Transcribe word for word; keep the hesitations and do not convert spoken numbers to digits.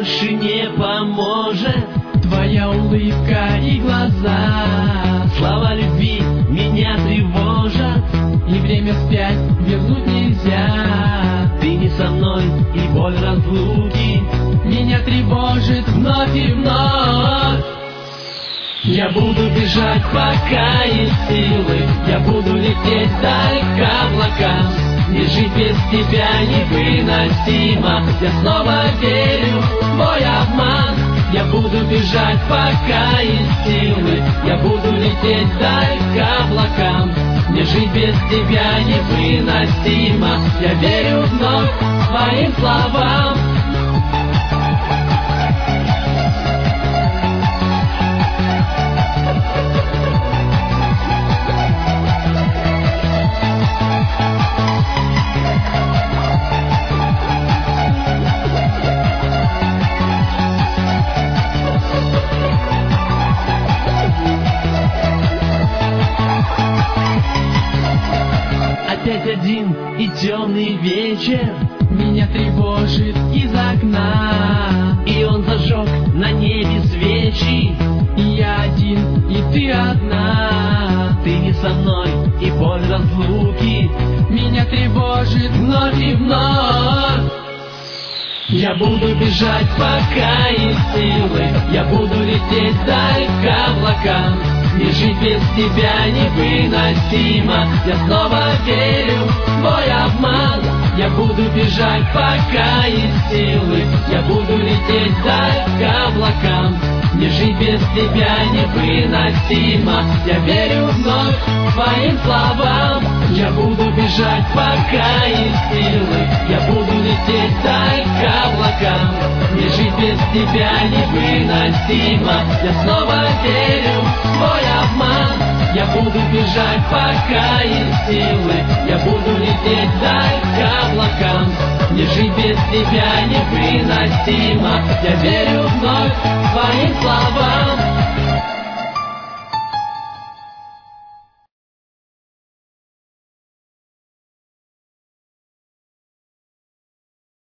больше не поможет твоя улыбка и глаза. Слова любви меня тревожат, и время вспять вернуть нельзя. Ты не со мной, и боль разлуки меня тревожит вновь и вновь. Я буду бежать, пока есть силы, я буду лететь вдаль к облакам. Мне жить без тебя невыносимо, я снова верю в твой обман. Я буду бежать, пока есть силы, я буду лететь вдаль к облакам. Мне жить без тебя невыносимо, я верю вновь твоим словам. Опять один и темный вечер меня тревожит из окна, и он зажег на небе свечи. И я один, и ты одна. Ты не со мной, и боль разлуки меня тревожит вновь и вновь. Я буду бежать, пока есть силы, я буду лететь вдаль к облакам. Мне жить без тебя невыносимо, я снова верю в твой обман. Я буду бежать, пока есть силы, я буду лететь вдаль к облакам. Мне жить без тебя невыносимо, я верю вновь твоим словам. Я буду бежать, пока есть силы, я буду лететь вдаль к облакам. Мне жить без тебя невыносимо, я снова верю в твой обман. Я буду бежать, пока есть силы, я буду лететь вдаль к облакам. Мне жить без тебя невыносимо, я верю вновь твоим словам.